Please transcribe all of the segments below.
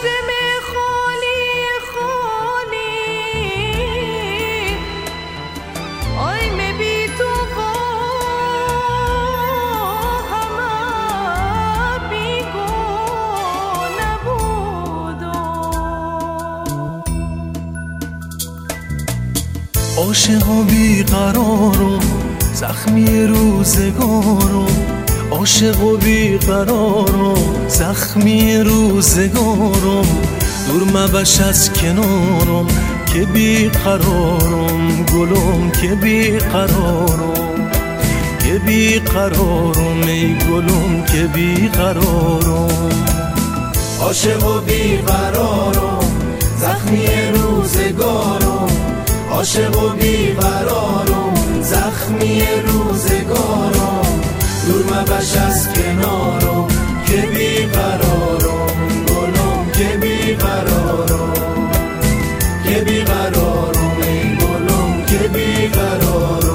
دل خالی خالی آی می بی تو همه بیگانه بودم. عاشقا بیقرارم زخمی روزگارم، عاشق و بیقرارم زخمی روزگارم، دور مبش از کنارم که بیقرارم گلم که بیقرارم، که بیقرارم ای گلم که بیقرارم. عاشق و بیقرارم زخمی روزگارم، عاشق و بیقرارم زخمی روزگارم، دور مبش از کنارم که بیقرارم گلم که بیقرارم، که بیقرارم ای گلم که بیقرارم.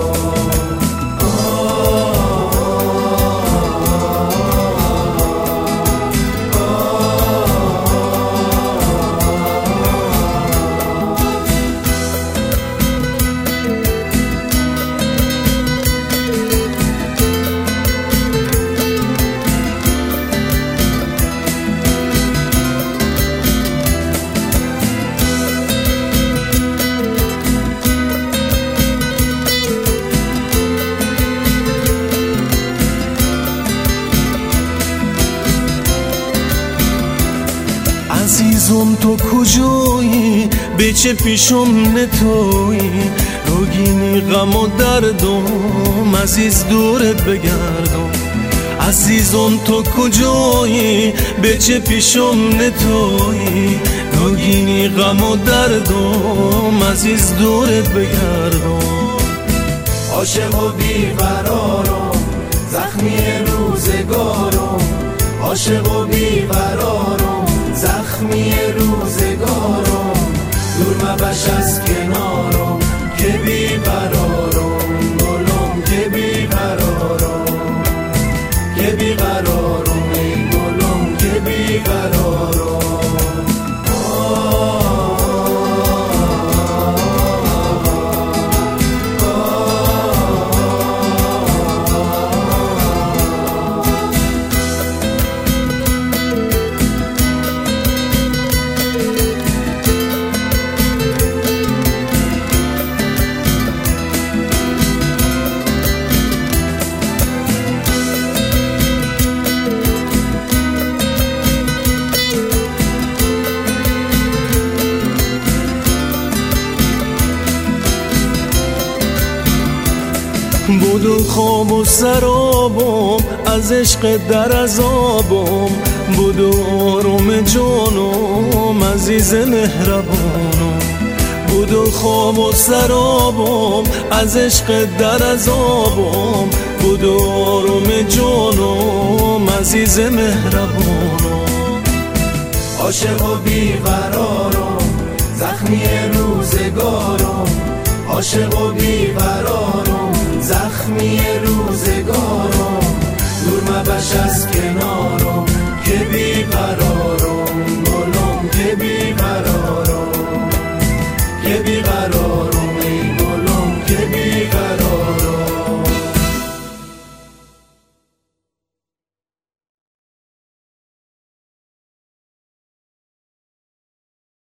عزیزم تو کجایی به چه پیشم نتویی، روگینی غم و دردم عزیز دورت بگردم. عزیزم تو کجایی به چه پیشم نتویی، روگینی غم و دردم عزیز دورت بگردم. عاشق و بیقرارم زخمی روزگارم، عاشق و بیقرارم زخمی روزگارم، دور مبش از کنارم که بیقرارم گلم که بیقرارم، که بیقرارم ای گلم که بیقرارم. بودو خواب و سرابم از عشق در عذابم، بودو آروم جانم عزیز مهربانم، بودو خواب و سرابم از عشق در عذابم، بودو آروم جانم عزیز مهربانم. عاشق و بیقرارم زخمی روزگارم، عاشق و بیقرارم زخمی روزگارم، دور مبش از کنارم که بیقرارم.